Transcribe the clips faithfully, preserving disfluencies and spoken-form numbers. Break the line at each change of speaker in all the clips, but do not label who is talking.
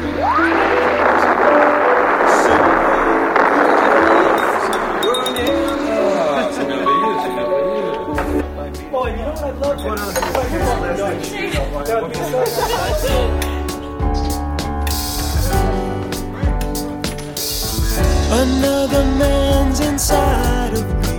Another man's inside of me,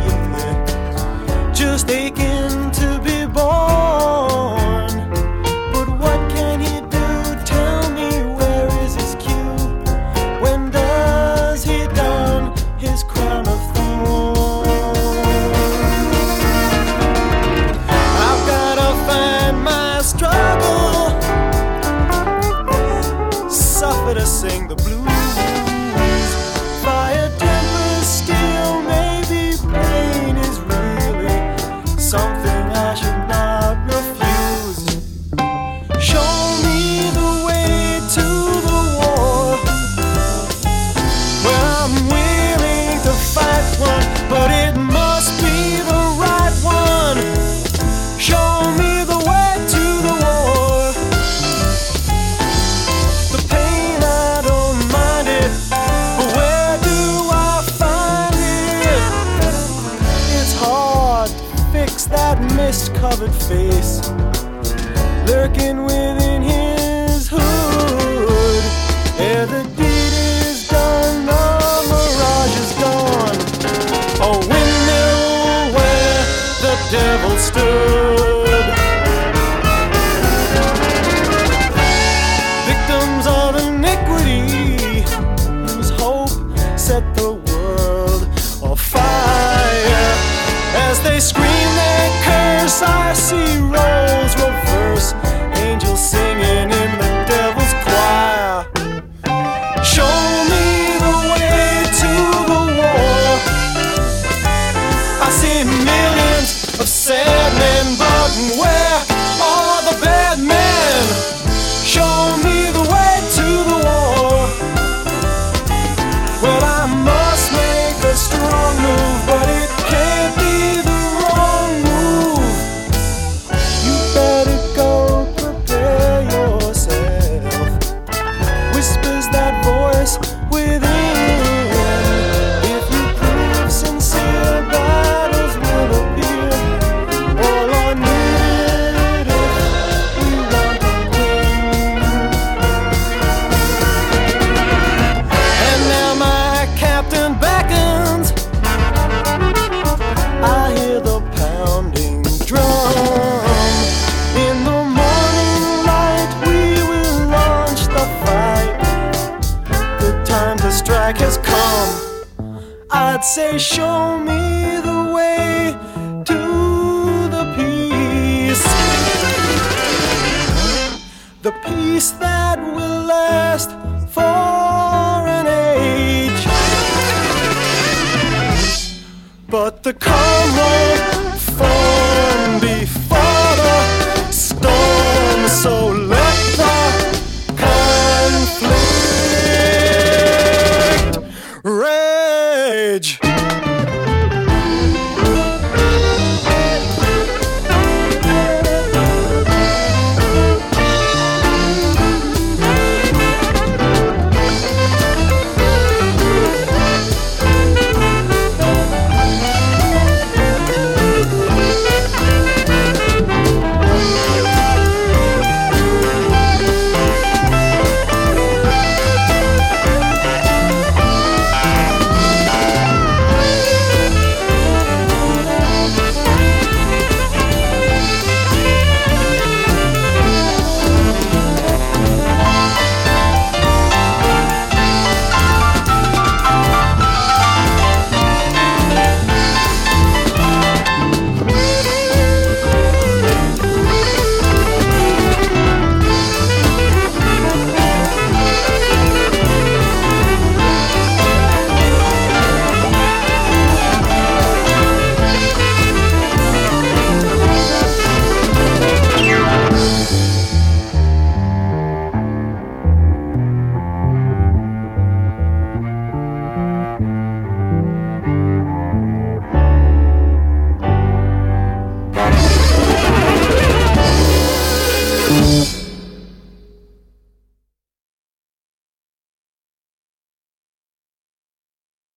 just aching to be born. But what can he do? Tell me, where is his cue? When does he don his crown of thorns? I've gotta find my struggle, suffer to sing the blues. Fire, tempest, steel, maybe pain is really something I should not refuse. Show me the way to the war, where I'm willing to fight one, but it must be the right one. Show me the way to the war. The pain, I don't mind it, but where do I find it? It's hard to fix that mist-covered face lurking within his hood. Ere the deed is done, the mirage is gone. A windmill where the devil stood. Victims of iniquity, whose hope set the world on fire. As they scream their curse, I see roles reverse, angels singing in the devil's choir. Show me the way to the war. I see millions of sad men, but where are the bad men? Show me the way to the war. Well, I must make a strong move, but it can't be the wrong move. You better go prepare yourself, whispers that voice within. If you prove sincere, battles will appear. All are needed if we want to win. And now my captain beckons, I hear the pounding drum. In the morning light we will launch the fight. The time to strike has come. I'd say show me the way to the peace, the peace that will last for an age. But the calm won't